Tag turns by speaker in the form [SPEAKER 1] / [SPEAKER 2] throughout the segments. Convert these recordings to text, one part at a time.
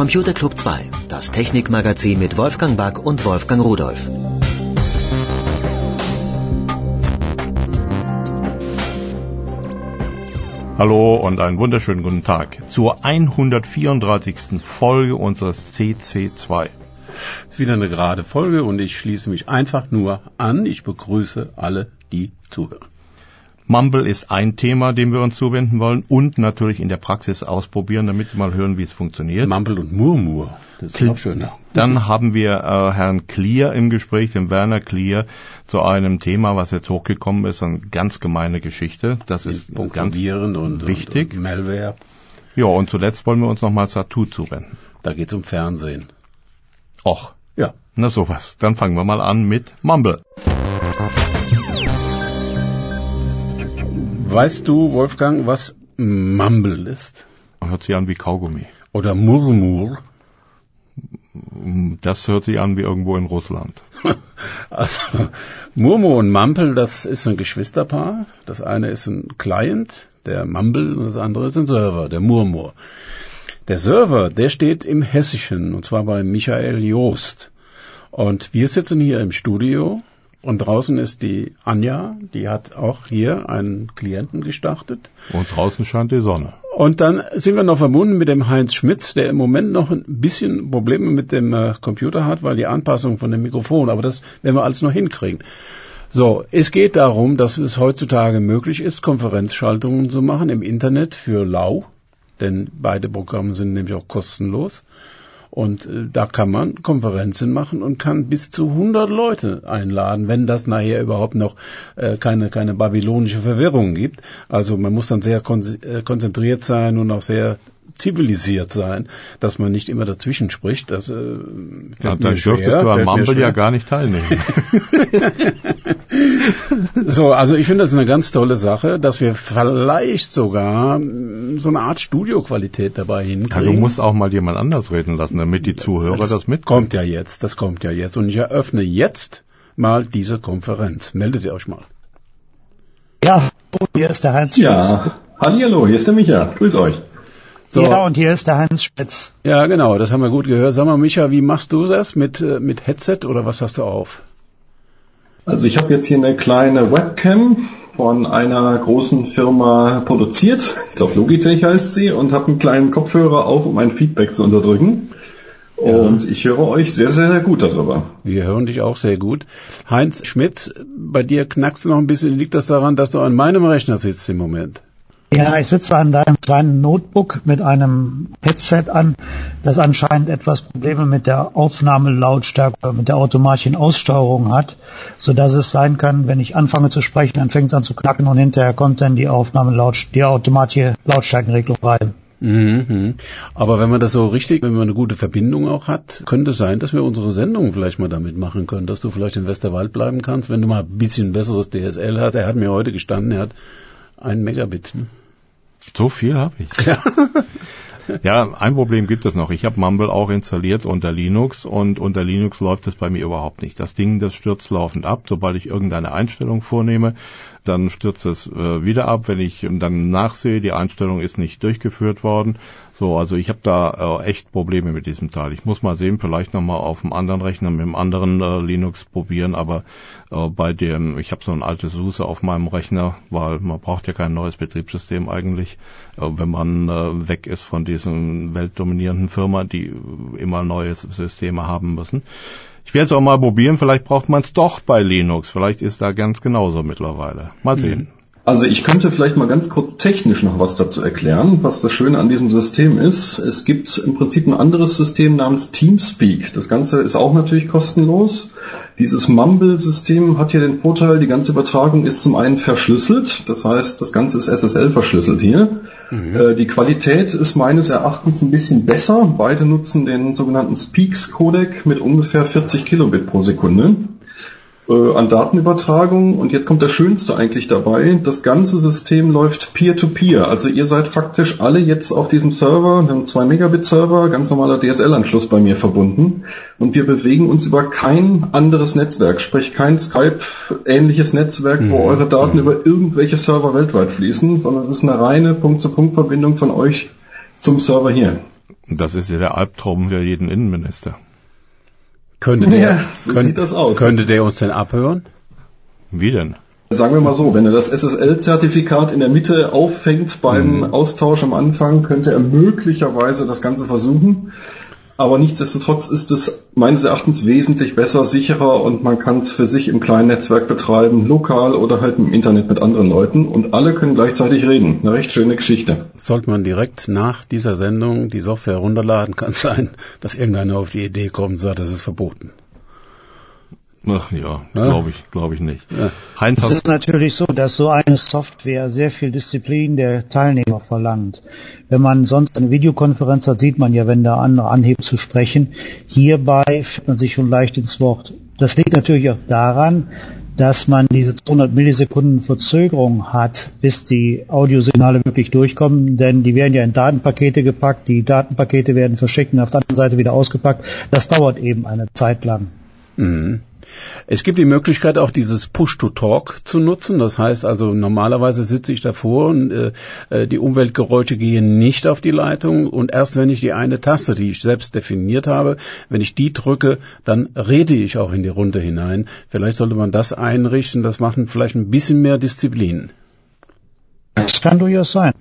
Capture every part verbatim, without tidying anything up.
[SPEAKER 1] Computer Club zwei, das Technikmagazin mit Wolfgang Back und Wolfgang Rudolph.
[SPEAKER 2] Hallo und einen wunderschönen guten Tag zur hundertvierunddreißigsten Folge unseres C C zwei.
[SPEAKER 3] Wieder eine gerade Folge und ich schließe mich einfach nur an. Ich begrüße alle, die zuhören.
[SPEAKER 2] Mumble ist ein Thema, dem wir uns zuwenden wollen und natürlich in der Praxis ausprobieren, damit Sie mal hören, wie es funktioniert.
[SPEAKER 3] Mumble und Murmur, das ist noch schöner.
[SPEAKER 2] Dann haben wir äh, Herrn Klier im Gespräch, den Werner Klier, zu einem Thema, was jetzt hochgekommen ist, eine ganz gemeine Geschichte. Das ist ganz
[SPEAKER 3] und,
[SPEAKER 2] wichtig.
[SPEAKER 3] Und, und Malware.
[SPEAKER 2] Ja, und zuletzt wollen wir uns nochmal Satu zuwenden.
[SPEAKER 3] Da geht es um Fernsehen.
[SPEAKER 2] Och.
[SPEAKER 3] Ja.
[SPEAKER 2] Na sowas. Dann fangen wir mal an mit Mumble.
[SPEAKER 3] Weißt du, Wolfgang, was Mumble ist?
[SPEAKER 2] Hört sich an wie Kaugummi.
[SPEAKER 3] Oder Murmur?
[SPEAKER 2] Das hört sich an wie irgendwo in Russland.
[SPEAKER 3] Also, Murmur und Mumble, das ist ein Geschwisterpaar. Das eine ist ein Client, der Mumble, und das andere ist ein Server, der Murmur. Der Server, der steht im Hessischen, und zwar bei Michael Joost. Und wir sitzen hier im Studio. Und draußen ist die Anja, die hat auch hier einen Klienten gestartet.
[SPEAKER 2] Und draußen scheint die Sonne.
[SPEAKER 3] Und dann sind wir noch verbunden mit dem Heinz Schmitz, der im Moment noch ein bisschen Probleme mit dem äh, Computer hat, weil die Anpassung von dem Mikrofon, aber das werden wir alles noch hinkriegen. So, es geht darum, dass es heutzutage möglich ist, Konferenzschaltungen zu machen im Internet für lau, denn beide Programme sind nämlich auch kostenlos. Und äh, da kann man Konferenzen machen und kann bis zu hundert Leute einladen, wenn das nachher überhaupt noch äh, keine keine babylonische Verwirrung gibt. Also man muss dann sehr kon- äh, konzentriert sein und auch sehr zivilisiert sein, dass man nicht immer dazwischen spricht. Das äh,
[SPEAKER 2] ja, dann dürftest du am Mumble ja gar nicht teilnehmen.
[SPEAKER 3] So, also ich finde das eine ganz tolle Sache, dass wir vielleicht sogar so eine Art Studioqualität dabei hinkriegen.
[SPEAKER 2] Ja, du musst auch mal jemand anders reden lassen, damit die Zuhörer das, das mitkommen.
[SPEAKER 3] Kommt ja jetzt, das kommt ja jetzt. Und ich eröffne jetzt mal diese Konferenz. Meldet ihr euch mal.
[SPEAKER 4] Ja, hier ist der Heinz Schmitz.
[SPEAKER 5] Ja, hallihallo, hier ist der Micha. Grüß euch.
[SPEAKER 4] So. Ja, und hier ist der Heinz Schmitz.
[SPEAKER 3] Ja, genau, das haben wir gut gehört. Sag mal, Micha, wie machst du das? Mit, mit Headset oder was hast du auf?
[SPEAKER 5] Also ich habe jetzt hier eine kleine Webcam von einer großen Firma produziert. Ich glaube Logitech heißt sie, und habe einen kleinen Kopfhörer auf, um ein Feedback zu unterdrücken. Und ja, ich höre euch sehr, sehr gut darüber.
[SPEAKER 3] Wir hören dich auch sehr gut. Heinz Schmitz, bei dir knackst du noch ein bisschen. Liegt das daran, dass du an meinem Rechner sitzt im Moment?
[SPEAKER 4] Ja, ich sitze an deinem kleinen Notebook mit einem Headset an, das anscheinend etwas Probleme mit der Aufnahmelautstärke, mit der automatischen Aussteuerung hat, so dass es sein kann, wenn ich anfange zu sprechen, dann fängt es an zu knacken und hinterher kommt dann die Aufnahmelaut, die automatische Lautstärkenregelung rein.
[SPEAKER 3] Mhm. Aber wenn man das so richtig, wenn man eine gute Verbindung auch hat, könnte es sein, dass wir unsere Sendung vielleicht mal damit machen können, dass du vielleicht in Westerwald bleiben kannst, wenn du mal ein bisschen besseres D S L hast. Er hat mir heute gestanden, er hat ein Megabit. Ne?
[SPEAKER 2] So viel habe ich. Ja. Ja, ein Problem gibt es noch. Ich habe Mumble auch installiert unter Linux und unter Linux läuft es bei mir überhaupt nicht. Das Ding, das stürzt laufend ab. Sobald ich irgendeine Einstellung vornehme, dann stürzt es äh, wieder ab. Wenn ich dann nachsehe, die Einstellung ist nicht durchgeführt worden. So, also ich habe da äh, echt Probleme mit diesem Teil. Ich muss mal sehen, vielleicht nochmal auf einem anderen Rechner mit einem anderen äh, Linux probieren, aber äh, bei dem, ich habe so ein altes SUSE auf meinem Rechner, weil man braucht ja kein neues Betriebssystem eigentlich, äh, wenn man äh, weg ist von diesen weltdominierenden Firma, die immer neue Systeme haben müssen. Ich werde es auch mal probieren, vielleicht braucht man es doch bei Linux, vielleicht ist da ganz genauso mittlerweile. Mal sehen.
[SPEAKER 5] Also ich könnte vielleicht mal ganz kurz technisch noch was dazu erklären, was das Schöne an diesem System ist. Es gibt im Prinzip ein anderes System namens Teamspeak. Das Ganze ist auch natürlich kostenlos. Dieses Mumble-System hat hier den Vorteil, die ganze Übertragung ist zum einen verschlüsselt. Das heißt, das Ganze ist S S L verschlüsselt hier. Mhm. Äh, die Qualität ist meines Erachtens ein bisschen besser. Beide nutzen den sogenannten Speaks-Codec mit ungefähr vierzig Kilobit pro Sekunde. An Datenübertragung, und jetzt kommt das Schönste eigentlich dabei, das ganze System läuft Peer-to-Peer, also ihr seid faktisch alle jetzt auf diesem Server, wir haben zwei Megabit Server, ganz normaler D S L-Anschluss bei mir verbunden, und wir bewegen uns über kein anderes Netzwerk, sprich kein Skype-ähnliches Netzwerk, mhm. wo eure Daten mhm. über irgendwelche Server weltweit fließen, sondern es ist eine reine Punkt-zu-Punkt-Verbindung von euch zum Server hier.
[SPEAKER 2] Das ist ja der Albtraum für jeden Innenminister.
[SPEAKER 3] Könnte der,
[SPEAKER 5] ja, so
[SPEAKER 3] könnte,
[SPEAKER 5] sieht das aus.
[SPEAKER 3] Könnte der uns denn abhören?
[SPEAKER 2] Wie denn?
[SPEAKER 5] Sagen wir mal so, wenn er das S S L-Zertifikat in der Mitte auffängt beim mhm. Austausch am Anfang, könnte er möglicherweise das Ganze versuchen. Aber nichtsdestotrotz ist es meines Erachtens wesentlich besser, sicherer und man kann es für sich im kleinen Netzwerk betreiben, lokal oder halt im Internet mit anderen Leuten und alle können gleichzeitig reden. Eine recht schöne Geschichte.
[SPEAKER 3] Sollte man direkt nach dieser Sendung die Software runterladen, kann es sein, dass irgendeiner auf die Idee kommt und sagt, das ist verboten.
[SPEAKER 2] Ach ja, ja? glaube ich, glaube ich nicht.
[SPEAKER 4] Ja. Heinz, es ist natürlich so, dass so eine Software sehr viel Disziplin der Teilnehmer verlangt. Wenn man sonst eine Videokonferenz hat, sieht man ja, wenn der andere anhebt zu sprechen. Hierbei fühlt man sich schon leicht ins Wort. Das liegt natürlich auch daran, dass man diese zweihundert Millisekunden Verzögerung hat, bis die Audiosignale wirklich durchkommen, denn die werden ja in Datenpakete gepackt, die Datenpakete werden verschickt und auf der anderen Seite wieder ausgepackt. Das dauert eben eine Zeit lang.
[SPEAKER 3] Mhm. Es gibt die Möglichkeit, auch dieses Push-to-Talk zu nutzen. Das heißt also, normalerweise sitze ich davor und äh, die Umweltgeräusche gehen nicht auf die Leitung. Und erst wenn ich die eine Taste, die ich selbst definiert habe, wenn ich die drücke, dann rede ich auch in die Runde hinein. Vielleicht sollte man das einrichten. Das macht vielleicht ein bisschen mehr Disziplin.
[SPEAKER 4] Das kann durchaus sein.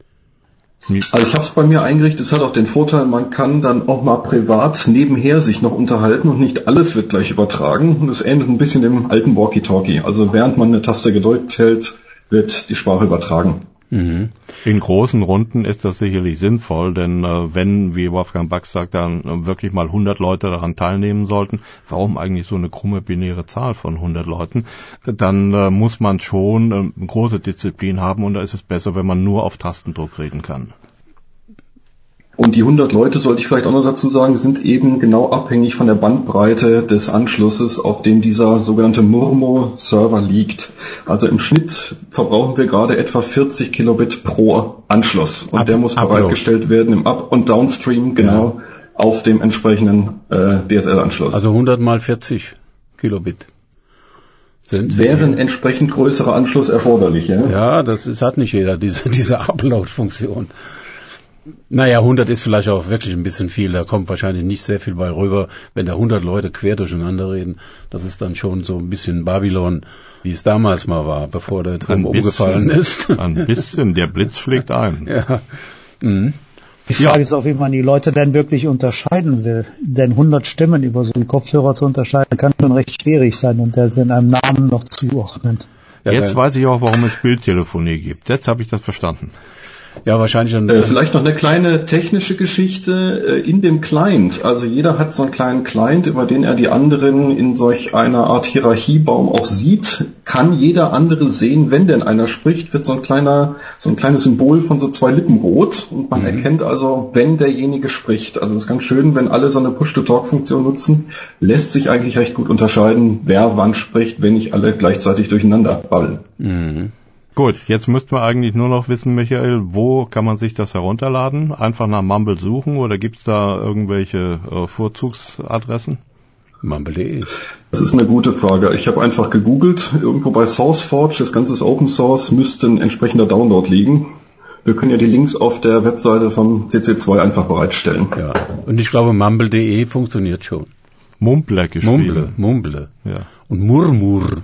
[SPEAKER 5] Also ich habe es bei mir eingerichtet, es hat auch den Vorteil, man kann dann auch mal privat nebenher sich noch unterhalten und nicht alles wird gleich übertragen. Und es ähnelt ein bisschen dem alten Walkie-Talkie. Also während man eine Taste gedrückt hält, wird die Sprache übertragen.
[SPEAKER 2] Mhm. In großen Runden ist das sicherlich sinnvoll, denn äh, wenn, wie Wolfgang Bax sagt, dann äh, wirklich mal hundert Leute daran teilnehmen sollten, warum eigentlich so eine krumme binäre Zahl von hundert Leuten, dann äh, muss man schon äh, große Disziplin haben und da ist es besser, wenn man nur auf Tastendruck reden kann.
[SPEAKER 5] Und die hundert Leute, sollte ich vielleicht auch noch dazu sagen, sind eben genau abhängig von der Bandbreite des Anschlusses, auf dem dieser sogenannte Murmo-Server liegt. Also im Schnitt verbrauchen wir gerade etwa vierzig Kilobit pro Anschluss. Und Up, der muss Upload. bereitgestellt werden im Up- und Downstream, genau, ja. auf dem entsprechenden äh, D S L-Anschluss.
[SPEAKER 3] Also hundert mal vierzig Kilobit. Sind
[SPEAKER 5] Wäre ein entsprechend größerer Anschluss erforderlich, ja?
[SPEAKER 3] Ja, das ist, hat nicht jeder, diese, diese Upload-Funktion. Naja, hundert ist vielleicht auch wirklich ein bisschen viel. Da kommt wahrscheinlich nicht sehr viel bei rüber, wenn da hundert Leute quer durcheinander reden. Das ist dann schon so ein bisschen Babylon, wie es damals mal war, bevor der Turm umgefallen ist.
[SPEAKER 2] Ein bisschen, der Blitz schlägt ein.
[SPEAKER 3] Ja. Mhm.
[SPEAKER 4] Die Frage ist auch, wie man die Leute denn wirklich unterscheiden will. Denn hundert Stimmen über so einen Kopfhörer zu unterscheiden, kann schon recht schwierig sein und der in einem Namen noch zuordnen.
[SPEAKER 2] Ja, Jetzt weiß ich auch, warum es Bildtelefonie gibt. Jetzt habe ich das verstanden.
[SPEAKER 3] Ja, wahrscheinlich dann.
[SPEAKER 5] Äh, vielleicht noch eine kleine technische Geschichte äh, in dem Client. Also jeder hat so einen kleinen Client, über den er die anderen in solch einer Art Hierarchiebaum auch sieht. Kann jeder andere sehen, wenn denn einer spricht, wird so ein kleiner, so ein kleines Symbol von so zwei Lippen rot und man mhm. erkennt also, wenn derjenige spricht. Also das ist ganz schön, wenn alle so eine Push-to-Talk-Funktion nutzen, lässt sich eigentlich recht gut unterscheiden, wer wann spricht, wenn nicht alle gleichzeitig durcheinander babbeln.
[SPEAKER 2] Mhm. Gut, jetzt müssten wir eigentlich nur noch wissen, Michael, wo kann man sich das herunterladen? Einfach nach Mumble suchen oder gibt's da irgendwelche äh, Vorzugsadressen?
[SPEAKER 3] Mumble punkt de.
[SPEAKER 5] Das ist eine gute Frage. Ich habe einfach gegoogelt, irgendwo bei SourceForge, das Ganze ist Open Source, müsste ein entsprechender Download liegen. Wir können ja die Links auf der Webseite vom C C zwei einfach bereitstellen.
[SPEAKER 3] Ja, und ich glaube Mumble punkt de funktioniert schon.
[SPEAKER 2] Mumble geschrieben.
[SPEAKER 3] Mumble, Mumble.
[SPEAKER 2] Ja.
[SPEAKER 3] Und Murmur.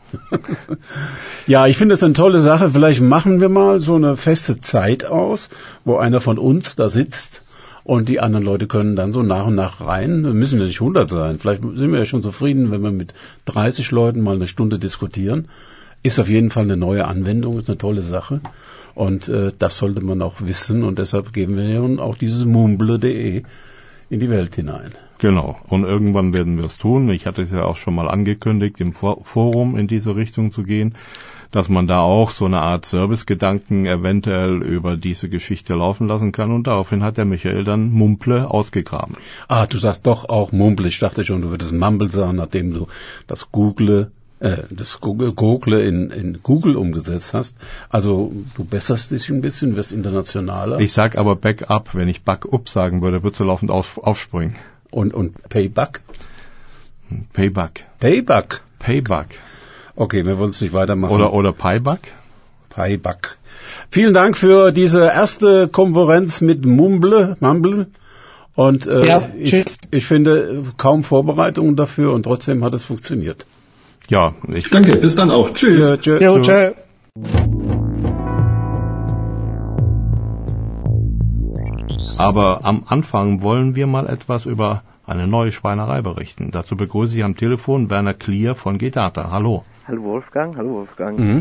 [SPEAKER 3] Ja, ich finde es eine tolle Sache. Vielleicht machen wir mal so eine feste Zeit aus, wo einer von uns da sitzt und die anderen Leute können dann so nach und nach rein. Wir müssen ja nicht hundert sein. Vielleicht sind wir ja schon zufrieden, wenn wir mit dreißig Leuten mal eine Stunde diskutieren. Ist auf jeden Fall eine neue Anwendung, ist eine tolle Sache. Und äh, das sollte man auch wissen. Und deshalb geben wir nun auch dieses Mumble punkt de in die Welt hinein.
[SPEAKER 2] Genau. Und irgendwann werden wir es tun. Ich hatte es ja auch schon mal angekündigt, im Forum in diese Richtung zu gehen, dass man da auch so eine Art Servicegedanken eventuell über diese Geschichte laufen lassen kann. Und daraufhin hat der Michael dann Mumble ausgegraben.
[SPEAKER 3] Ah, du sagst doch auch Mumble. Ich dachte schon, du würdest Mumble sagen, nachdem du das Google äh, das Google, Google in, in Google umgesetzt hast. Also du besserst dich ein bisschen, wirst internationaler.
[SPEAKER 2] Ich sag aber Backup. Wenn ich Backup sagen würde, würdest du laufend auf, aufspringen.
[SPEAKER 3] Und, und Payback?
[SPEAKER 2] Payback.
[SPEAKER 3] Payback.
[SPEAKER 2] Payback.
[SPEAKER 3] Okay, wir wollen es nicht weitermachen.
[SPEAKER 2] Oder, oder Payback?
[SPEAKER 3] Payback. Vielen Dank für diese erste Konferenz mit Mumble, Mumble. Und äh,
[SPEAKER 4] Ja,
[SPEAKER 3] ich, ich finde kaum Vorbereitungen dafür und trotzdem hat es funktioniert.
[SPEAKER 2] Ja, ich
[SPEAKER 5] Danke, bis dann auch. Tschüss.
[SPEAKER 3] Ja, tschö.
[SPEAKER 4] Jo, tschö.
[SPEAKER 2] Aber am Anfang wollen wir mal etwas über eine neue Schweinerei berichten. Dazu begrüße ich am Telefon Werner Klier von G-Data. Hallo.
[SPEAKER 6] Hallo Wolfgang, hallo Wolfgang.
[SPEAKER 3] Mhm.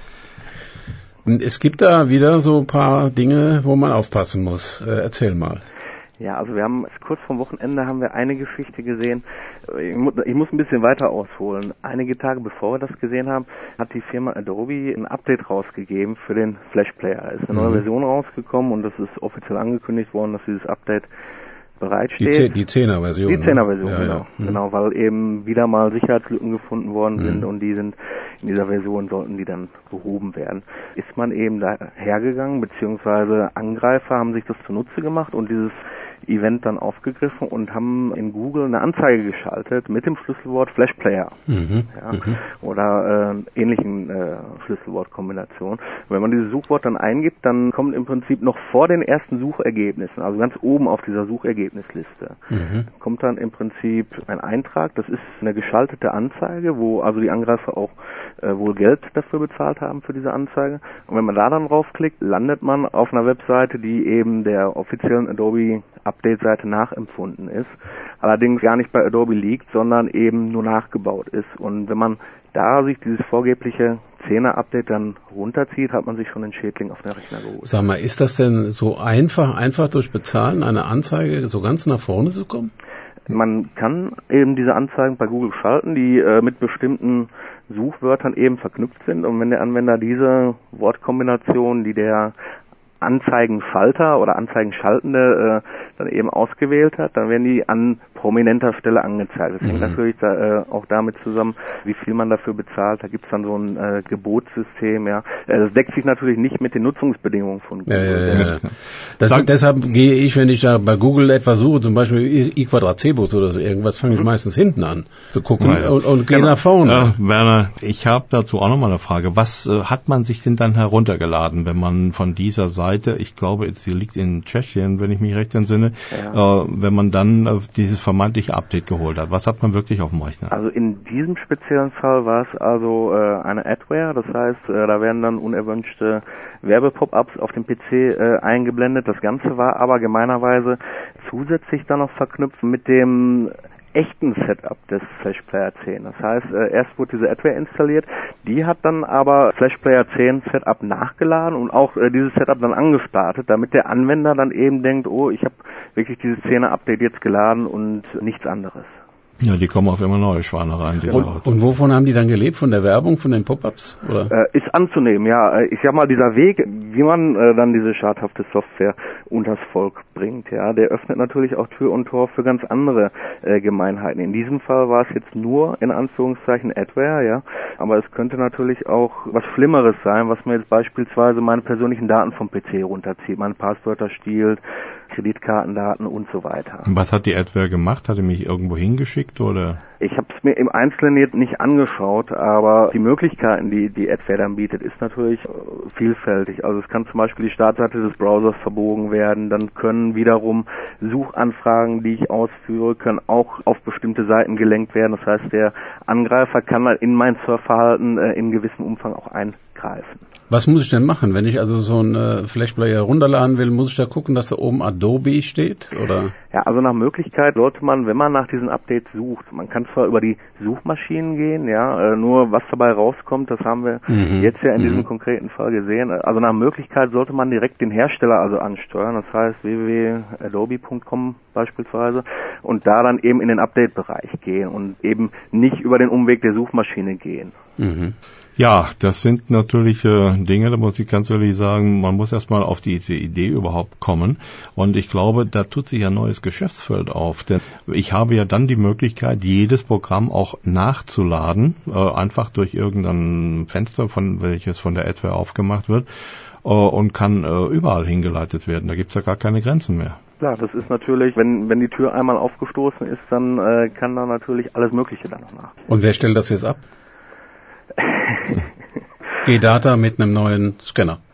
[SPEAKER 3] Es gibt da wieder so ein paar Dinge, wo man aufpassen muss. Äh, erzähl mal.
[SPEAKER 6] Ja, also wir haben kurz vorm Wochenende haben wir eine Geschichte gesehen. Ich muss, ich muss ein bisschen weiter ausholen. Einige Tage bevor wir das gesehen haben, hat die Firma Adobe ein Update rausgegeben für den Flash Player. Es ist eine neue
[SPEAKER 3] Mhm.
[SPEAKER 6] Version rausgekommen und das ist offiziell angekündigt worden, dass dieses Update bereitsteht.
[SPEAKER 3] Die, Ze- die Zehner-Version.
[SPEAKER 6] Die Zehner-Version,
[SPEAKER 3] ne?
[SPEAKER 6] genau.
[SPEAKER 3] Ja, ja. Mhm.
[SPEAKER 6] Genau, weil eben wieder mal Sicherheitslücken gefunden worden sind
[SPEAKER 3] Mhm.
[SPEAKER 6] und die sind in dieser Version sollten die dann behoben werden. Ist man eben da hergegangen, beziehungsweise Angreifer haben sich das zunutze gemacht und dieses Event dann aufgegriffen und haben in Google eine Anzeige geschaltet mit dem Schlüsselwort Flash Player.
[SPEAKER 3] Mhm.
[SPEAKER 6] Ja,
[SPEAKER 3] Mhm.
[SPEAKER 6] oder äh, ähnlichen äh, Schlüsselwortkombinationen. Wenn man dieses Suchwort dann eingibt, dann kommt im Prinzip noch vor den ersten Suchergebnissen, also ganz oben auf dieser Suchergebnisliste,
[SPEAKER 3] Mhm.
[SPEAKER 6] kommt dann im Prinzip ein Eintrag. Das ist eine geschaltete Anzeige, wo also die Angreifer auch äh, wohl Geld dafür bezahlt haben für diese Anzeige. Und wenn man da dann draufklickt, landet man auf einer Webseite, die eben der offiziellen Adobe Update-Seite nachempfunden ist, allerdings gar nicht bei Adobe liegt, sondern eben nur nachgebaut ist. Und wenn man da sich dieses vorgebliche Zehner-Update dann runterzieht, hat man sich schon den Schädling auf den Rechner geholt.
[SPEAKER 3] Sag mal, ist das denn so einfach, einfach durch Bezahlen eine Anzeige so ganz nach vorne zu kommen?
[SPEAKER 6] Man kann eben diese Anzeigen bei Google schalten, die äh, mit bestimmten Suchwörtern eben verknüpft sind. Und wenn der Anwender diese Wortkombination, die der Anzeigenschalter oder Anzeigenschaltende äh, dann eben ausgewählt hat, dann werden die an prominenter Stelle angezeigt. Das hängt
[SPEAKER 3] Mhm.
[SPEAKER 6] natürlich da, äh, auch damit zusammen, wie viel man dafür bezahlt. Da gibt's dann so ein äh, Gebotssystem, ja. Äh, das deckt sich natürlich nicht mit den Nutzungsbedingungen von Google.
[SPEAKER 3] Ja, ja, ja.
[SPEAKER 2] Ja.
[SPEAKER 3] Das,
[SPEAKER 2] Sag-
[SPEAKER 3] deshalb gehe ich, wenn ich da bei Google etwas suche, zum Beispiel I, I Quadrat Cebus oder so irgendwas, fange ich meistens hinten an zu gucken
[SPEAKER 2] Ja, ja.
[SPEAKER 3] und, und gehe
[SPEAKER 6] Genau.
[SPEAKER 3] nach vorne.
[SPEAKER 2] Äh, Werner, ich habe dazu auch nochmal eine Frage. Was äh, hat man sich denn dann heruntergeladen, wenn man von dieser Seite, ich glaube, sie liegt in Tschechien, wenn ich mich recht entsinne,
[SPEAKER 6] Ja.
[SPEAKER 2] äh, wenn man dann äh, dieses vermeintliche Update geholt hat? Was hat man wirklich auf dem Rechner?
[SPEAKER 6] Also in diesem speziellen Fall war es also äh, eine Adware, das heißt, äh, da werden dann unerwünschte Werbepop-ups auf dem P C äh, eingeblendet. Das Ganze war aber gemeinerweise zusätzlich dann noch verknüpft mit dem echten Setup des Flash Player zehn. Das heißt, äh, erst wurde diese Adware installiert, die hat dann aber Flash Player zehn Setup nachgeladen und auch äh, dieses Setup dann angestartet, damit der Anwender dann eben denkt, oh, ich habe wirklich dieses zehner Update jetzt geladen und nichts anderes.
[SPEAKER 2] Ja, die kommen auf immer neue Schweinereien, diese
[SPEAKER 3] Und,
[SPEAKER 2] Leute.
[SPEAKER 3] und wovon haben die dann gelebt? Von der Werbung, von den Pop-ups? Oder?
[SPEAKER 6] Äh, ist anzunehmen, ja. Äh, Ich sag mal, dieser Weg, wie man äh, dann diese schadhafte Software unters Volk bringt, ja, der öffnet natürlich auch Tür und Tor für ganz andere äh, Gemeinheiten. In diesem Fall war es jetzt nur in Anführungszeichen Adware, ja, aber es könnte natürlich auch was Schlimmeres sein, was mir jetzt beispielsweise meine persönlichen Daten vom P C runterzieht, meine Passwörter stiehlt, Kreditkartendaten und so weiter.
[SPEAKER 2] Was hat die Adware gemacht? Hat die mich irgendwo hingeschickt oder?
[SPEAKER 6] Ich habe es mir im Einzelnen jetzt nicht angeschaut, aber die Möglichkeiten, die die Adware dann bietet, ist natürlich äh, vielfältig. Also es kann zum Beispiel die Startseite des Browsers verbogen werden, dann können wiederum Suchanfragen, die ich ausführe, können auch auf bestimmte Seiten gelenkt werden. Das heißt, der Angreifer kann dann in mein Surfverhalten äh, in gewissem Umfang auch eingreifen.
[SPEAKER 3] Was muss ich denn machen? Wenn ich also so einen äh, Flash-Player runterladen will, muss ich da gucken, dass da oben Adobe steht? Oder?
[SPEAKER 6] Ja, also nach Möglichkeit sollte man, wenn man nach diesen Updates sucht, man kann zwar über die Suchmaschinen gehen, ja, äh, nur was dabei rauskommt, das haben wir
[SPEAKER 3] Mhm.
[SPEAKER 6] jetzt ja in
[SPEAKER 3] Mhm.
[SPEAKER 6] diesem konkreten Fall gesehen. Also nach Möglichkeit sollte man direkt den Hersteller also ansteuern, das heißt w w w punkt adobe punkt com beispielsweise, und da dann eben in den Update-Bereich gehen und eben nicht über den Umweg der Suchmaschine gehen.
[SPEAKER 3] Mhm.
[SPEAKER 2] Ja, das sind natürlich äh, Dinge, da muss ich ganz ehrlich sagen, man muss erstmal auf diese Idee überhaupt kommen. Und ich glaube, da tut sich ein neues Geschäftsfeld auf. Denn ich habe ja dann die Möglichkeit, jedes Programm auch nachzuladen, äh, einfach durch irgendein Fenster, von welches von der Adware aufgemacht wird, äh, und kann äh, überall hingeleitet werden. Da gibt's ja gar keine Grenzen mehr.
[SPEAKER 6] Klar, das ist natürlich, wenn wenn die Tür einmal aufgestoßen ist, dann äh, kann da natürlich alles Mögliche dann noch nach.
[SPEAKER 3] Und wer stellt das jetzt ab? G-Data mit einem neuen Scanner.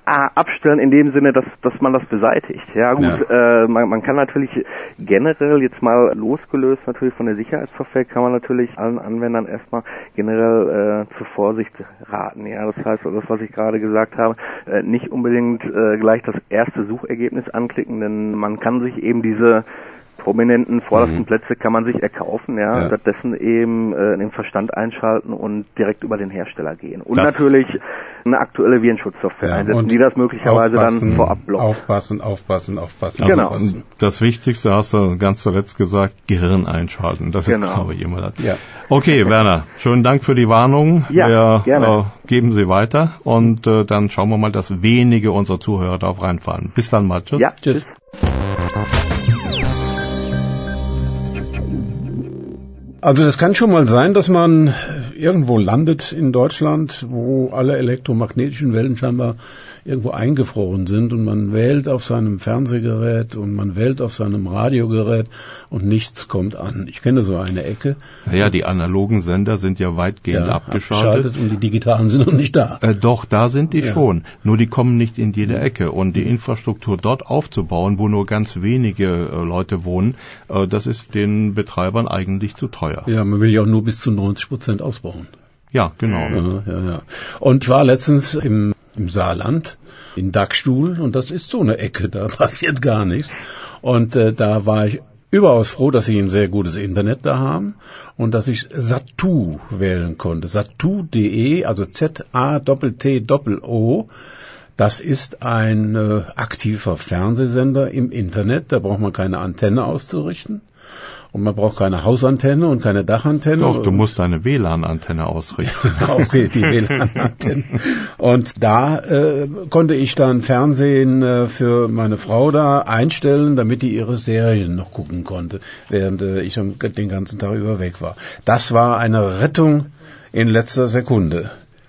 [SPEAKER 6] Ah, abstellen in dem Sinne, dass dass man das beseitigt. Ja gut, ja. Äh, man, man kann natürlich generell jetzt mal losgelöst natürlich von der Sicherheitssoftware kann man natürlich allen Anwendern erstmal generell äh, zur Vorsicht raten. Ja, das heißt, das was ich gerade gesagt habe, äh, nicht unbedingt äh, gleich das erste Suchergebnis anklicken, denn man kann sich eben diese prominenten vordersten mhm. Plätze kann man sich erkaufen, ja, ja. stattdessen eben äh, den Verstand einschalten und direkt über den Hersteller gehen. Und das natürlich eine aktuelle Virenschutzsoftware ja, einsetzen, die das möglicherweise dann vorab blockt.
[SPEAKER 3] Aufpassen, aufpassen, aufpassen.
[SPEAKER 6] Genau.
[SPEAKER 3] Aufpassen.
[SPEAKER 2] Das Wichtigste hast du ganz zuletzt gesagt, Gehirn einschalten. Das genau. ist, glaube ich, immer das.
[SPEAKER 3] Ja.
[SPEAKER 2] Okay, Werner, schönen Dank für die Warnung.
[SPEAKER 6] Ja,
[SPEAKER 2] Wir
[SPEAKER 6] gerne.
[SPEAKER 2] Äh, geben sie weiter und äh, dann schauen wir mal, dass wenige unserer Zuhörer darauf reinfallen. Bis dann mal. Tschüss.
[SPEAKER 6] Ja,
[SPEAKER 3] tschüss. Also das kann schon mal sein, dass man irgendwo landet in Deutschland, wo alle elektromagnetischen Wellen scheinbar irgendwo eingefroren sind und man wählt auf seinem Fernsehgerät und man wählt auf seinem Radiogerät und nichts kommt an. Ich kenne so eine Ecke.
[SPEAKER 2] Naja, die analogen Sender sind ja weitgehend
[SPEAKER 3] ja,
[SPEAKER 2] abgeschaltet.
[SPEAKER 3] abgeschaltet und die digitalen sind noch nicht da.
[SPEAKER 2] Äh, doch, da sind die
[SPEAKER 3] ja.
[SPEAKER 2] schon. Nur die kommen nicht in jede Ecke. Und die Infrastruktur dort aufzubauen, wo nur ganz wenige äh, Leute wohnen, äh, das ist den Betreibern eigentlich zu teuer.
[SPEAKER 3] Ja, man will ja auch nur bis zu neunzig Prozent ausbauen.
[SPEAKER 2] Ja, genau.
[SPEAKER 3] Ja, ja, ja. Und ich war letztens im, im Saarland, in Dachstuhl, und das ist so eine Ecke, da passiert gar nichts. Und äh, da war ich überaus froh, dass sie ein sehr gutes Internet da haben und dass ich Zatu wählen konnte. Zatu punkt de, also Z A T T O. Das ist ein äh, aktiver Fernsehsender im Internet, da braucht man keine Antenne auszurichten. Und man braucht keine Hausantenne und keine Dachantenne.
[SPEAKER 2] Doch, du musst deine W L A N-Antenne ausrichten.
[SPEAKER 3] Okay, die W L A N-Antenne. Und da äh, konnte ich dann Fernsehen äh, für meine Frau da einstellen, damit die ihre Serien noch gucken konnte, während äh, ich den ganzen Tag über weg war. Das war eine Rettung in letzter Sekunde.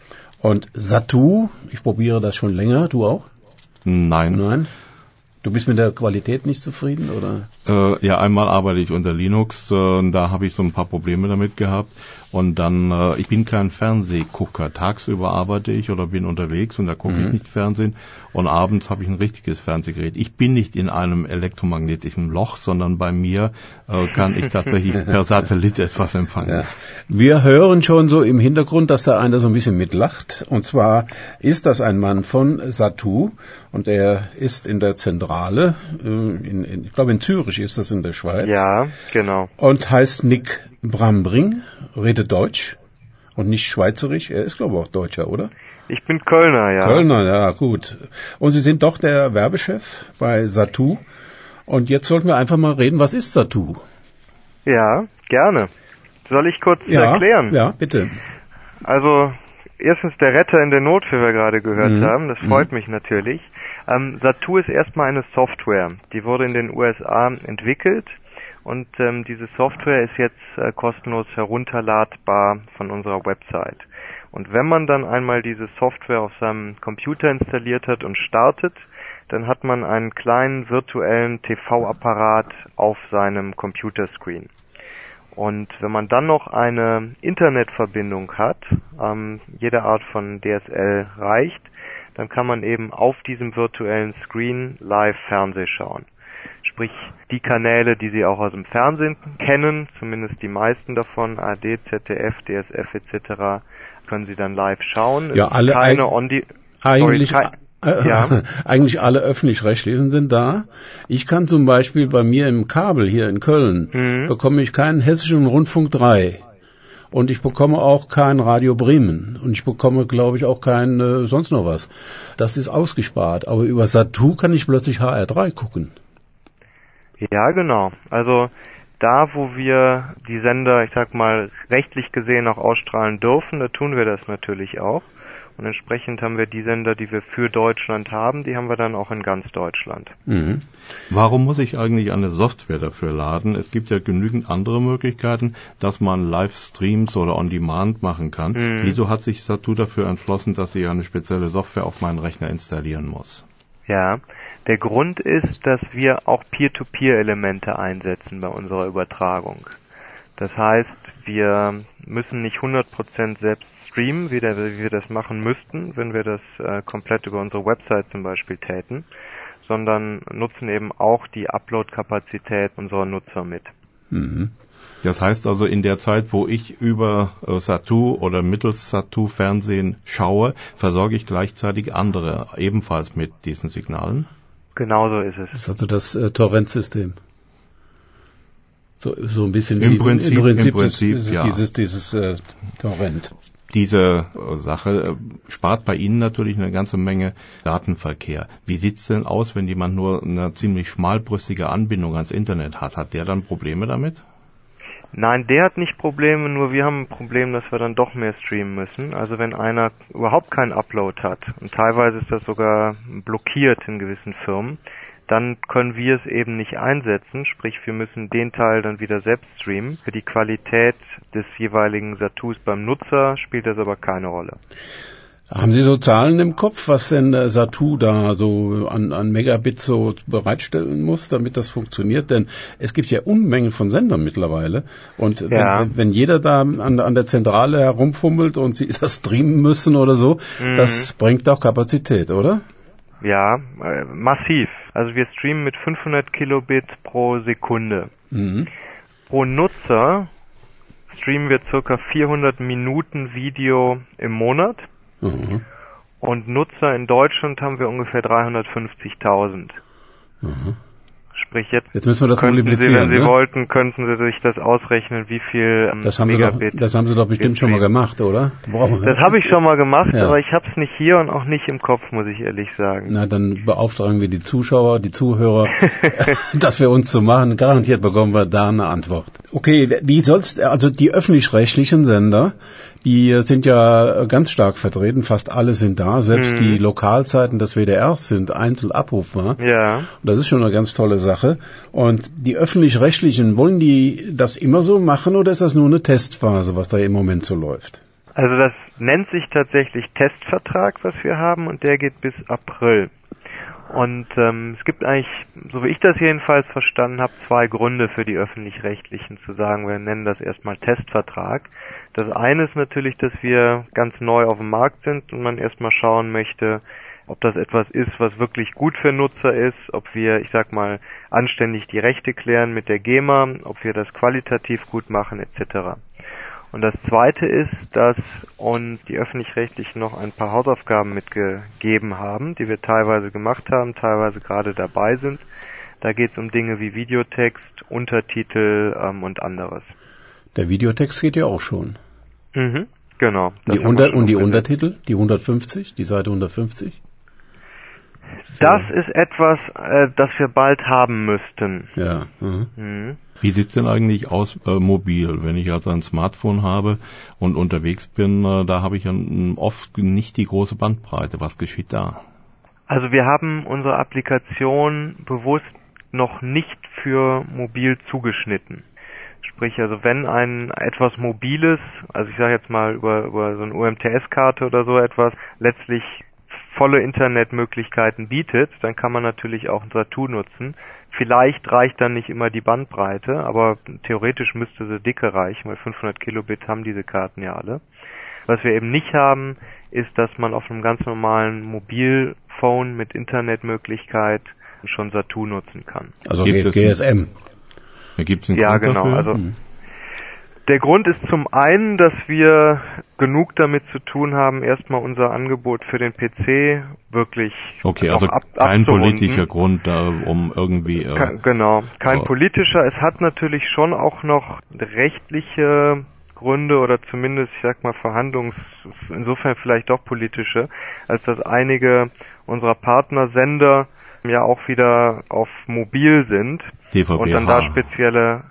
[SPEAKER 3] Und Zatu, ich probiere das schon länger, du auch?
[SPEAKER 2] Nein.
[SPEAKER 3] Nein? Du bist mit der Qualität nicht zufrieden, oder?
[SPEAKER 2] Äh, ja, einmal arbeite ich unter Linux, äh, da habe ich so ein paar Probleme damit gehabt. Und dann, äh, ich bin kein Fernsehgucker. Tagsüber arbeite ich oder bin unterwegs und da gucke mhm. ich nicht Fernsehen. Und abends habe ich ein richtiges Fernsehgerät. Ich bin nicht in einem elektromagnetischen Loch, sondern bei mir äh, kann ich tatsächlich per Satellit etwas empfangen. Ja.
[SPEAKER 3] Wir hören schon so im Hintergrund, dass da einer so ein bisschen mitlacht. Und zwar ist das ein Mann von Zatu und er ist in der Zentrale, äh, in, in, ich glaube in Zürich ist das in der Schweiz.
[SPEAKER 7] Ja, genau.
[SPEAKER 3] Und heißt Nick Brambring, redet Deutsch und nicht Schweizerisch. Er ist, glaube ich, auch Deutscher, oder?
[SPEAKER 7] Ich bin Kölner, ja.
[SPEAKER 3] Kölner, ja, gut. Und Sie sind doch der Werbechef bei Zatu. Und jetzt sollten wir einfach mal reden, was ist Zatu?
[SPEAKER 7] Ja, gerne. Soll ich kurz
[SPEAKER 3] ja,
[SPEAKER 7] erklären?
[SPEAKER 3] Ja, bitte.
[SPEAKER 7] Also, erstens der Retter in der Not, wie wir gerade gehört mhm. haben. Das freut mhm. mich natürlich. Ähm, Zatu ist erstmal eine Software. Die wurde in den U S A entwickelt. Und ähm, diese Software ist jetzt äh, kostenlos herunterladbar von unserer Website. Und wenn man dann einmal diese Software auf seinem Computer installiert hat und startet, dann hat man einen kleinen virtuellen T V-Apparat auf seinem Computerscreen. Und wenn man dann noch eine Internetverbindung hat, ähm, jede Art von D S L reicht, dann kann man eben auf diesem virtuellen Screen live Fernsehen schauen. Sprich, die Kanäle, die Sie auch aus dem Fernsehen kennen, zumindest die meisten davon, A R D, Z D F, D S F et cetera, können Sie dann live schauen.
[SPEAKER 3] Ja, alle
[SPEAKER 7] keine on die
[SPEAKER 3] eigentlich,
[SPEAKER 7] Sorry,
[SPEAKER 3] äh,
[SPEAKER 7] ja.
[SPEAKER 3] eigentlich alle öffentlich-rechtlichen sind da. Ich kann zum Beispiel bei mir im Kabel hier in Köln, mhm. bekomme ich keinen hessischen Rundfunk drei. Und ich bekomme auch kein Radio Bremen. Und ich bekomme, glaube ich, auch kein äh, sonst noch was. Das ist ausgespart. Aber über Zatu kann ich plötzlich H R drei gucken.
[SPEAKER 7] Ja, genau. Also da, wo wir die Sender, ich sag mal, rechtlich gesehen auch ausstrahlen dürfen, da tun wir das natürlich auch. Und entsprechend haben wir die Sender, die wir für Deutschland haben, die haben wir dann auch in ganz Deutschland.
[SPEAKER 2] Mhm. Warum muss ich eigentlich eine Software dafür laden? Es gibt ja genügend andere Möglichkeiten, dass man Livestreams oder On-Demand machen kann. Mhm. Wieso hat sich Zatu dafür entschlossen, dass ich eine spezielle Software auf meinen Rechner installieren muss?
[SPEAKER 7] Ja, der Grund ist, dass wir auch Peer-to-Peer-Elemente einsetzen bei unserer Übertragung. Das heißt, wir müssen nicht hundert Prozent selbst streamen, wie, der, wie wir das machen müssten, wenn wir das äh, komplett über unsere Website zum Beispiel täten, sondern nutzen eben auch die Upload-Kapazität unserer Nutzer mit.
[SPEAKER 2] Mhm. Das heißt also, in der Zeit, wo ich über äh, Satu oder mittels Satu Fernsehen schaue, versorge ich gleichzeitig andere ebenfalls mit diesen Signalen?
[SPEAKER 7] Genauso ist es.
[SPEAKER 3] Das ist also das äh, Torrent-System. So, so ein bisschen
[SPEAKER 2] Im
[SPEAKER 3] wie,
[SPEAKER 2] Prinzip,
[SPEAKER 3] im Prinzip,
[SPEAKER 2] im Prinzip
[SPEAKER 3] ist, ist
[SPEAKER 2] ja.
[SPEAKER 3] dieses, dieses äh, Torrent.
[SPEAKER 2] Diese äh, Sache äh, spart bei Ihnen natürlich eine ganze Menge Datenverkehr. Wie sieht's denn aus, wenn jemand nur eine ziemlich schmalbrüstige Anbindung ans Internet hat? Hat der dann Probleme damit?
[SPEAKER 7] Nein, der hat nicht Probleme, nur wir haben ein Problem, dass wir dann doch mehr streamen müssen. Also wenn einer überhaupt keinen Upload hat, und teilweise ist das sogar blockiert in gewissen Firmen, dann können wir es eben nicht einsetzen, sprich wir müssen den Teil dann wieder selbst streamen. Für die Qualität des jeweiligen Satus beim Nutzer spielt das aber keine Rolle.
[SPEAKER 3] Haben Sie so Zahlen im Kopf, was denn der Satu da so an, an Megabit so bereitstellen muss, damit das funktioniert? Denn es gibt ja Unmengen von Sendern mittlerweile. Und
[SPEAKER 7] ja.
[SPEAKER 3] wenn, wenn jeder da an, an der Zentrale herumfummelt und sie das streamen müssen oder so, mhm. das bringt auch Kapazität, oder?
[SPEAKER 7] Ja, äh, massiv. Also wir streamen mit fünfhundert Kilobit pro Sekunde. Mhm. Pro Nutzer streamen wir circa vierhundert Minuten Video im Monat. Mhm. Und Nutzer in Deutschland haben wir ungefähr dreihundertfünfzigtausend. Mhm. Sprich, jetzt,
[SPEAKER 3] jetzt müssen wir das
[SPEAKER 7] könnten
[SPEAKER 3] multiplizieren.
[SPEAKER 7] Sie, wenn Sie
[SPEAKER 3] ne?
[SPEAKER 7] wollten, könnten Sie sich das ausrechnen, wie viel ähm,
[SPEAKER 3] das haben
[SPEAKER 7] Megabit.
[SPEAKER 3] Sie doch, das haben Sie doch bestimmt schon mal gemacht, oder?
[SPEAKER 7] Das habe ich schon mal gemacht,
[SPEAKER 3] ja.
[SPEAKER 7] aber ich habe es nicht hier und auch nicht im Kopf, muss ich ehrlich sagen.
[SPEAKER 3] Na, dann beauftragen wir die Zuschauer, die Zuhörer, das für uns zu machen. Garantiert bekommen wir da eine Antwort. Okay, wie soll's, also die öffentlich-rechtlichen Sender, die sind ja ganz stark vertreten, fast alle sind da, selbst mhm. die Lokalzeiten des W D Rs sind einzeln abrufbar.
[SPEAKER 7] Ja.
[SPEAKER 3] Und das ist schon eine ganz tolle Sache. Und die öffentlich-rechtlichen, wollen die das immer so machen oder ist das nur eine Testphase, was da im Moment so läuft?
[SPEAKER 7] Also das nennt sich tatsächlich Testvertrag, was wir haben, und der geht bis April. Und ähm, es gibt eigentlich, so wie ich das jedenfalls verstanden habe, zwei Gründe für die Öffentlich-Rechtlichen zu sagen, wir nennen das erstmal Testvertrag. Das eine ist natürlich, dass wir ganz neu auf dem Markt sind und man erstmal schauen möchte, ob das etwas ist, was wirklich gut für Nutzer ist, ob wir, ich sag mal, anständig die Rechte klären mit der GEMA, ob wir das qualitativ gut machen et cetera. Und das Zweite ist, dass uns die Öffentlich-Rechtlichen noch ein paar Hausaufgaben mitgegeben haben, die wir teilweise gemacht haben, teilweise gerade dabei sind. Da geht es um Dinge wie Videotext, Untertitel ähm, und anderes. Der
[SPEAKER 3] Videotext geht ja auch schon.
[SPEAKER 7] Mhm, genau.
[SPEAKER 3] Die unter, und die Untertitel, die hundertfünfzig, die Seite hundertfünfzig?
[SPEAKER 7] Das ist etwas, äh, das wir bald haben müssten.
[SPEAKER 3] Ja. Mhm.
[SPEAKER 2] Wie sieht's denn eigentlich aus äh, mobil? Wenn ich also ein Smartphone habe und unterwegs bin, äh, da habe ich ja oft nicht die große Bandbreite. Was geschieht da?
[SPEAKER 7] Also wir haben unsere Applikation bewusst noch nicht für mobil zugeschnitten. Sprich, also wenn ein etwas Mobiles, also ich sage jetzt mal über, über so eine U M T S-Karte oder so etwas, letztlich volle Internetmöglichkeiten bietet, dann kann man natürlich auch ein Satu nutzen. Vielleicht reicht dann nicht immer die Bandbreite, aber theoretisch müsste sie dicke reichen, weil fünfhundert Kilobit haben diese Karten ja alle. Was wir eben nicht haben, ist, dass man auf einem ganz normalen Mobilphone mit Internetmöglichkeit schon Satu nutzen kann.
[SPEAKER 3] Also G S M.
[SPEAKER 2] Da gibt's einen
[SPEAKER 7] ja,
[SPEAKER 2] Grund
[SPEAKER 7] genau.
[SPEAKER 2] dafür?
[SPEAKER 7] Also der Grund ist zum einen, dass wir genug damit zu tun haben, erstmal unser Angebot für den P C wirklich
[SPEAKER 2] okay, also
[SPEAKER 7] ab,
[SPEAKER 2] kein
[SPEAKER 7] abzurunden.
[SPEAKER 2] politischer Grund, äh, um irgendwie äh,
[SPEAKER 7] Ke- genau, kein
[SPEAKER 2] so.
[SPEAKER 7] politischer. Es hat natürlich schon auch noch rechtliche Gründe oder zumindest, ich sag mal, Verhandlungs, insofern vielleicht doch politische, als dass einige unserer Partnersender ja auch wieder auf mobil sind
[SPEAKER 2] D V B H.
[SPEAKER 7] und dann da spezielle,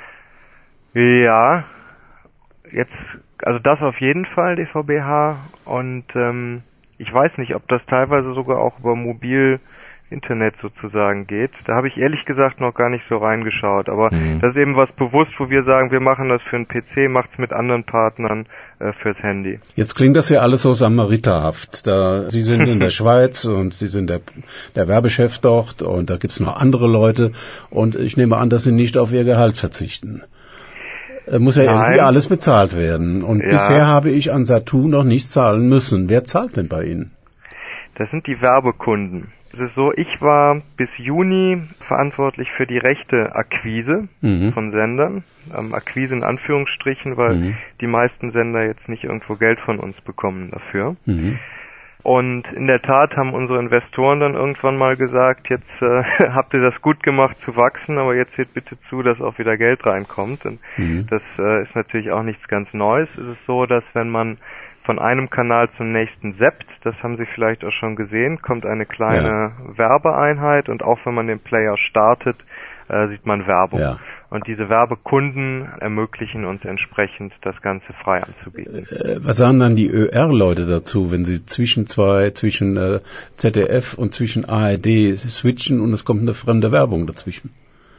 [SPEAKER 7] ja, jetzt, also das auf jeden Fall, D V B H, und ähm, ich weiß nicht, ob das teilweise sogar auch über mobil Internet sozusagen geht. Da habe ich ehrlich gesagt noch gar nicht so reingeschaut, aber mhm. das ist eben was bewusst, wo wir sagen, wir machen das für einen P C, macht's mit anderen Partnern äh, fürs Handy.
[SPEAKER 3] Jetzt klingt das ja alles so samariterhaft. Da Sie sind in der Schweiz und Sie sind der, der Werbechef dort und da gibt's noch andere Leute und ich nehme an, dass Sie nicht auf Ihr Gehalt verzichten. Äh, muss ja
[SPEAKER 7] Nein.
[SPEAKER 3] irgendwie alles bezahlt werden. Und
[SPEAKER 7] Ja.
[SPEAKER 3] bisher habe ich an Saturn noch nichts zahlen müssen. Wer zahlt denn bei Ihnen?
[SPEAKER 7] Das sind die Werbekunden. Es ist so, ich war bis Juni verantwortlich für die Rechte-Akquise
[SPEAKER 3] Mhm.
[SPEAKER 7] von Sendern. Ähm, Akquise in Anführungsstrichen, weil
[SPEAKER 3] Mhm.
[SPEAKER 7] die meisten Sender jetzt nicht irgendwo Geld von uns bekommen dafür.
[SPEAKER 3] Mhm.
[SPEAKER 7] Und in der Tat haben unsere Investoren dann irgendwann mal gesagt, jetzt äh, habt ihr das gut gemacht zu wachsen, aber jetzt seht bitte zu, dass auch wieder Geld reinkommt. Und
[SPEAKER 3] Mhm.
[SPEAKER 7] das äh, ist natürlich auch nichts ganz Neues. Es ist so, dass wenn man von einem Kanal zum nächsten zappt, das haben Sie vielleicht auch schon gesehen, kommt eine kleine Werbeeinheit und auch wenn man den Player startet, äh, sieht man Werbung.
[SPEAKER 3] Ja.
[SPEAKER 7] Und diese Werbekunden ermöglichen uns entsprechend, das Ganze frei anzubieten.
[SPEAKER 3] Äh, was sagen dann die Ö R-Leute dazu, wenn sie zwischen zwei, zwischen äh, Z D F und zwischen A R D switchen und es kommt eine fremde Werbung dazwischen?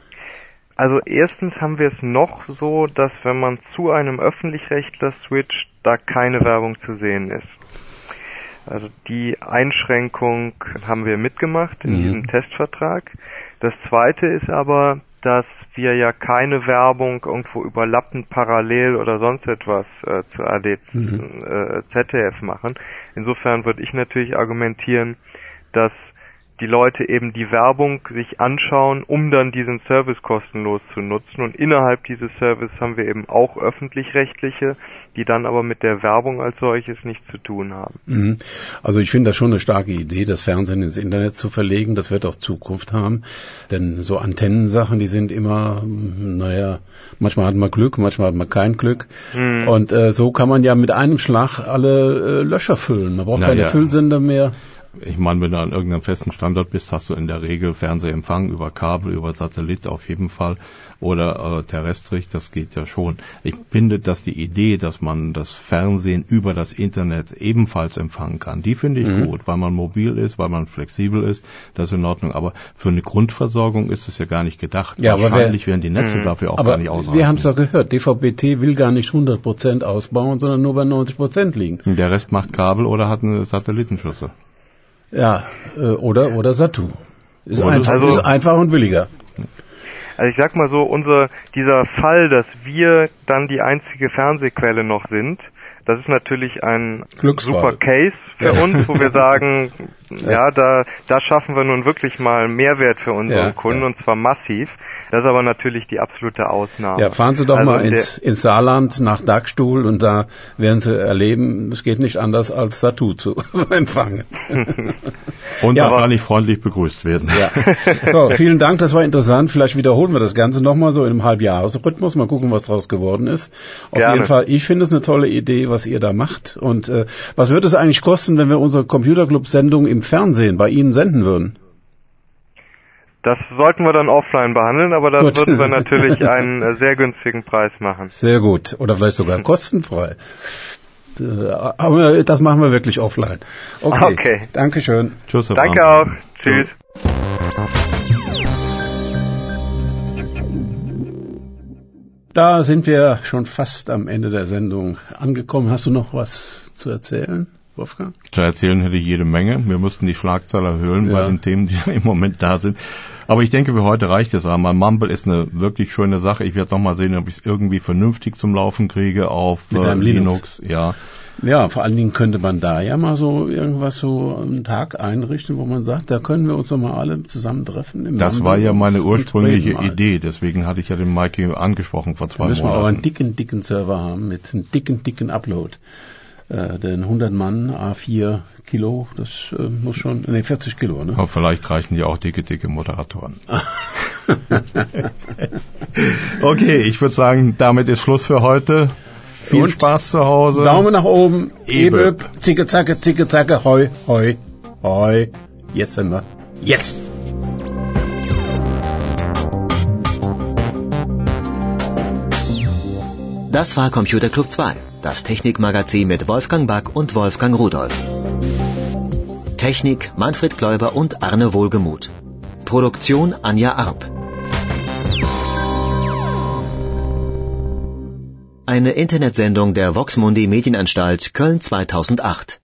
[SPEAKER 7] Also erstens haben wir es noch so, dass wenn man zu einem Öffentlich-Rechtler switcht, da keine Werbung zu sehen ist. Also die Einschränkung haben wir mitgemacht in
[SPEAKER 3] Mhm.
[SPEAKER 7] diesem Testvertrag. Das zweite ist aber, dass wir ja keine Werbung irgendwo überlappend parallel oder sonst etwas äh, zu A D,
[SPEAKER 3] Mhm.
[SPEAKER 7] äh, Z D F machen. Insofern würde ich natürlich argumentieren, dass die Leute eben die Werbung sich anschauen, um dann diesen Service kostenlos zu nutzen. Und innerhalb dieses Service haben wir eben auch öffentlich-rechtliche, die dann aber mit der Werbung als solches nichts zu tun haben.
[SPEAKER 3] Mhm. Also ich finde das schon eine starke Idee, das Fernsehen ins Internet zu verlegen. Das wird auch Zukunft haben. Denn so Antennensachen, die sind immer, naja, manchmal hat man Glück, manchmal hat man kein Glück.
[SPEAKER 7] Mhm.
[SPEAKER 3] Und äh, so kann man ja mit einem Schlag alle äh, Löcher füllen. Man braucht
[SPEAKER 2] Na
[SPEAKER 3] keine
[SPEAKER 2] ja.
[SPEAKER 3] Füllsender mehr.
[SPEAKER 2] Ich meine, wenn du an irgendeinem festen Standort bist, hast du in der Regel Fernsehempfang über Kabel, über Satellit auf jeden Fall oder äh, terrestrisch, das geht ja schon. Ich finde, dass die Idee, dass man das Fernsehen über das Internet ebenfalls empfangen kann, die finde ich
[SPEAKER 3] Mhm.
[SPEAKER 2] gut, weil man mobil ist, weil man flexibel ist, das ist in Ordnung. Aber für eine Grundversorgung ist es ja gar nicht gedacht.
[SPEAKER 3] Ja, aber
[SPEAKER 2] Wahrscheinlich
[SPEAKER 3] wer-
[SPEAKER 2] werden die Netze
[SPEAKER 7] Mhm.
[SPEAKER 2] dafür auch
[SPEAKER 3] Aber
[SPEAKER 2] gar nicht ausreichen.
[SPEAKER 3] wir haben es doch gehört, D V B T will gar nicht hundert Prozent ausbauen, sondern nur bei neunzig Prozent liegen.
[SPEAKER 2] Der Rest macht Kabel oder hat eine Satellitenschüssel.
[SPEAKER 3] Ja, äh, oder oder Satu. Ist,
[SPEAKER 2] Oder
[SPEAKER 3] einfach,
[SPEAKER 7] also-
[SPEAKER 3] ist einfach und billiger.
[SPEAKER 7] Also ich sag mal so, unser, dieser Fall, dass wir dann die einzige Fernsehquelle noch sind, das ist natürlich ein
[SPEAKER 3] Glücksfall.
[SPEAKER 7] super Case für
[SPEAKER 3] Ja.
[SPEAKER 7] uns, wo wir sagen, ja, da, da schaffen wir nun wirklich mal Mehrwert für unsere
[SPEAKER 3] Ja,
[SPEAKER 7] Kunden
[SPEAKER 3] ja.
[SPEAKER 7] und zwar massiv. Das ist aber natürlich die absolute Ausnahme.
[SPEAKER 3] Ja, fahren Sie doch
[SPEAKER 7] Also
[SPEAKER 3] mal
[SPEAKER 7] der-
[SPEAKER 3] ins, ins Saarland nach Dagstuhl und da werden Sie erleben, es geht nicht anders als Satu zu empfangen.
[SPEAKER 2] Und
[SPEAKER 3] Ja,
[SPEAKER 2] wahrscheinlich freundlich begrüßt werden.
[SPEAKER 3] Ja. So, vielen Dank, das war interessant. Vielleicht wiederholen wir das Ganze nochmal so in einem Halbjahresrhythmus. Mal gucken, was draus geworden ist. Auf
[SPEAKER 7] Gerne.
[SPEAKER 3] jeden Fall, ich finde es eine tolle Idee, was ihr da macht. Und äh, was würde es eigentlich kosten, wenn wir unsere Computerclub-Sendung im Fernsehen bei Ihnen senden würden?
[SPEAKER 7] Das sollten wir dann offline behandeln, aber da
[SPEAKER 3] Gut.
[SPEAKER 7] würden wir natürlich einen äh, sehr günstigen Preis machen.
[SPEAKER 3] Sehr gut. Oder vielleicht sogar kostenfrei. Äh, Aber das machen wir wirklich offline. Okay.
[SPEAKER 7] Okay.
[SPEAKER 3] Dankeschön.
[SPEAKER 2] Tschüss, Herr
[SPEAKER 7] Danke
[SPEAKER 2] Braun.
[SPEAKER 7] auch. Tschüss.
[SPEAKER 3] Da sind wir schon fast am Ende der Sendung angekommen. Hast du noch was zu erzählen, Wolfgang?
[SPEAKER 2] Zu erzählen hätte ich jede Menge. Wir mussten die Schlagzahl erhöhen
[SPEAKER 3] Ja.
[SPEAKER 2] bei den Themen, die im Moment da sind. Aber ich denke, für heute reicht es einmal. Mumble ist eine wirklich schöne Sache. Ich werde noch mal sehen, ob ich es irgendwie vernünftig zum Laufen kriege auf
[SPEAKER 3] Mit
[SPEAKER 2] äh,
[SPEAKER 3] einem
[SPEAKER 2] Linux. Ja.
[SPEAKER 3] Ja, vor allen Dingen könnte man da ja mal so irgendwas so einen Tag einrichten, wo man sagt, da können wir uns doch mal alle zusammentreffen. Im
[SPEAKER 2] Das
[SPEAKER 3] Mumble
[SPEAKER 2] war ja meine
[SPEAKER 3] und
[SPEAKER 2] ursprüngliche
[SPEAKER 3] reden mal.
[SPEAKER 2] Idee. Deswegen hatte ich ja den Mikey angesprochen vor zwei
[SPEAKER 3] Da müssen wir aber einen
[SPEAKER 2] Monaten.
[SPEAKER 3] dicken, dicken Server haben mit einem dicken, dicken Upload. Äh, denn hundert Mann, A vier Kilo, das äh, muss schon, nee, vierzig Kilo, ne?
[SPEAKER 2] Aber vielleicht reichen ja auch dicke, dicke Moderatoren. Okay, ich würde sagen, damit ist Schluss für heute. Viel
[SPEAKER 3] Und
[SPEAKER 2] Spaß zu Hause.
[SPEAKER 3] Daumen nach oben,
[SPEAKER 2] Ebeb.
[SPEAKER 3] Ebeb, zicke, zacke, zicke, zacke, hoi, hoi, hoi. Jetzt sind wir. Jetzt!
[SPEAKER 1] Das war Computer Club zwei, das Technikmagazin mit Wolfgang Back und Wolfgang Rudolf. Technik Manfred Kläuber und Arne Wohlgemuth. Produktion Anja Arp. Eine Internetsendung der Vox Mundi Medienanstalt Köln zweitausendacht.